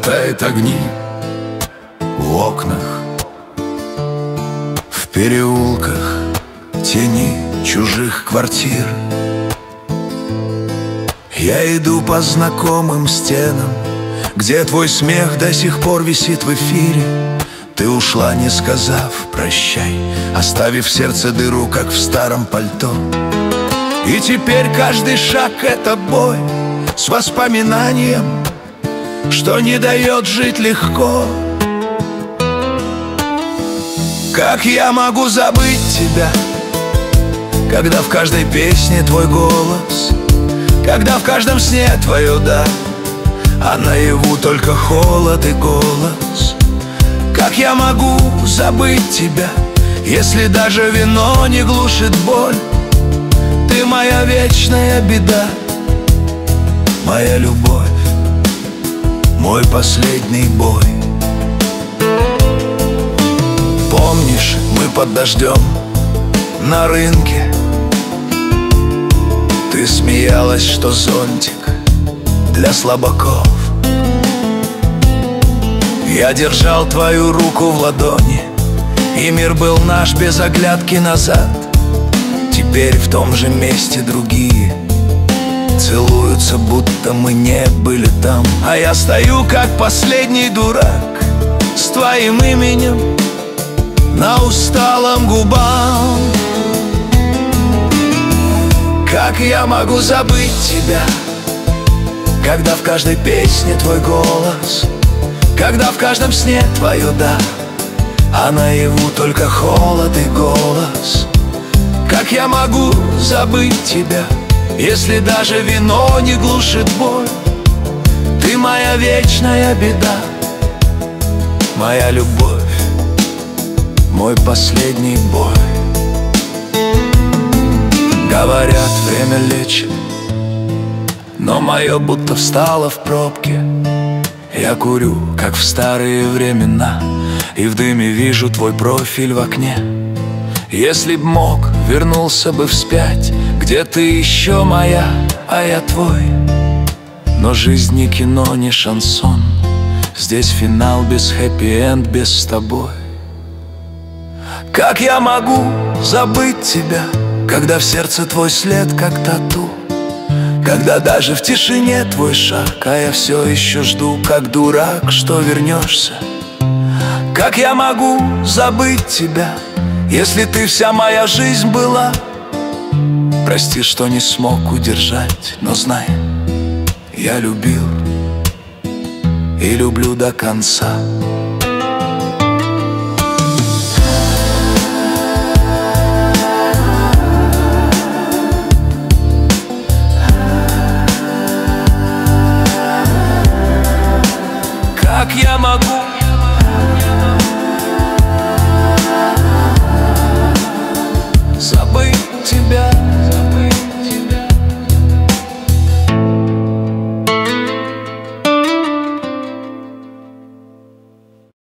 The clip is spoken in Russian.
хватает огни в окнах, в переулках тени чужих квартир. Я иду по знакомым стенам, где твой смех до сих пор висит в эфире. Ты ушла, не сказав прощай, оставив в сердце дыру, как в старом пальто. И теперь каждый шаг — это бой с воспоминанием, что не дает жить легко. Как я могу забыть тебя, когда в каждой песне твой голос, когда в каждом сне твое «да», а наяву только холод и голос? Как я могу забыть тебя, если даже вино не глушит боль? Ты моя вечная беда, моя любовь, мой последний бой. Помнишь, мы под дождем на рынке, ты смеялась, что зонтик для слабаков. Я держал твою руку в ладони, и мир был наш без оглядки назад. Теперь в том же месте другие целуются, будто мы не были там. А я стою, как последний дурак, с твоим именем на усталом губам. Как я могу забыть тебя, когда в каждой песне твой голос, когда в каждом сне твое «да», а наяву только холод и голос? Как я могу забыть тебя, если даже вино не глушит боль? Ты моя вечная беда, моя любовь, мой последний бой. Говорят, время лечит, но мое будто встало в пробке. Я курю, как в старые времена, и в дыме вижу твой профиль в окне. Если б мог, вернулся бы вспять, где ты еще моя, а я твой. Но жизнь не кино, не шансон, здесь финал без хэппи-энд, без с тобой. Как я могу забыть тебя, когда в сердце твой след, как тату, когда даже в тишине твой шаг, а я все еще жду, как дурак, что вернешься? Как я могу забыть тебя, если ты вся моя жизнь была? Прости, что не смог удержать, но знай, я любил и люблю до конца.